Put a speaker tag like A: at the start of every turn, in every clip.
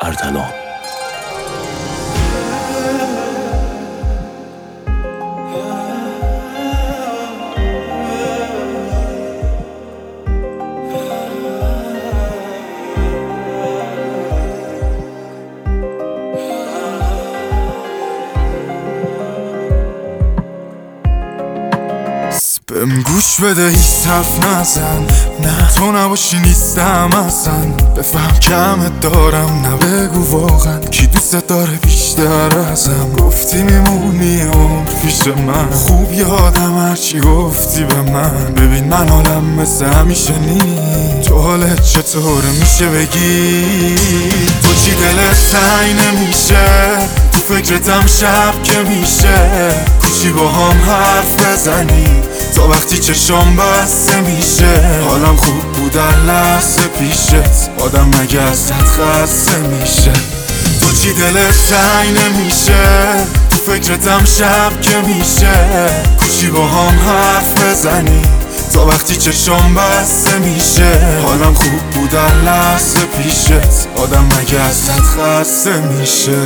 A: اردلان.
B: بهم گوش بده هیچ حرف نزن، نه تو نباشی نیستم اصلا. بفهم کمت دارم، نه بگو واقعا کی دوست داره بیشتر ازم. گفتی میمونی عمر پیش من، خوب یادم هرچی گفتی به من. ببین من حالم مثل همیشه نی، تو حالت چطوره میشه بگی؟ تو چی دلت تنگ نمیشه؟ تو فکرتم شب که میشه کوچی با هم حرف بزنی تا وقتی چشام بسته میشه. حالم خوب بود در لحظه پیشت، آدم مگه ازت خسته میشه؟ تو چی دلت تنگ نمیشه؟ تو فکرتم شب که میشه کوچی با هم حرف بزنی تا وقتی چشام بسته میشه. حالم خوب بود در لحظه پیشت، آدم مگه ازت خسته میشه؟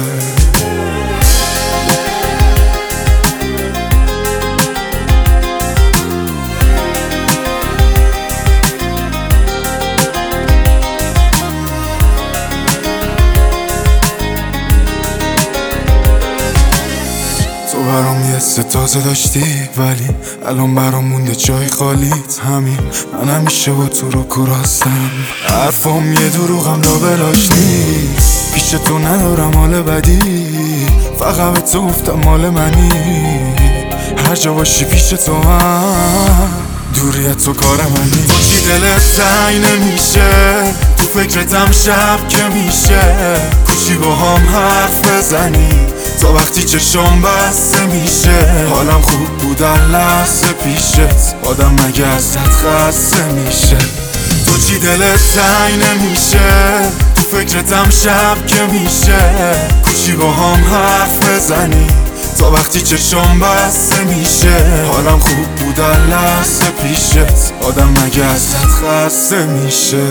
B: تو برام یه تازه داشتی، ولی الان برام مونده جای خالیت. همین من همیشه با تو رو کراستم، حرفام یه دروغم لابلاش نیست. پیش تو ندارم حال بدی، فقط به تو گفتم مال منی. هر جا باشی پیش تو هم، دوریت تو کار منی. تو چی دلت تنگ نمیشه؟ تو فکرتم شب که میشه کوچی با هم حرف بزنی تا وقتی چشام بسته میشه. حالم خوب بود در لحظه پیشت، آدم مگه ازت خسته میشه؟ تو چی دلت تنگ نمیشه؟ تو فکرتم شب که میشه کوچی با هم حرف بزنی تا وقتی چشام بسته میشه. حالم خوب بود در لحظه پیشت، آدم مگه ازت خسته میشه؟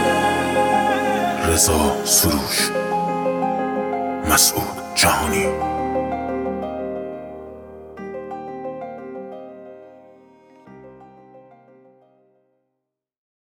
A: رضا سروش، مسعود جهانی.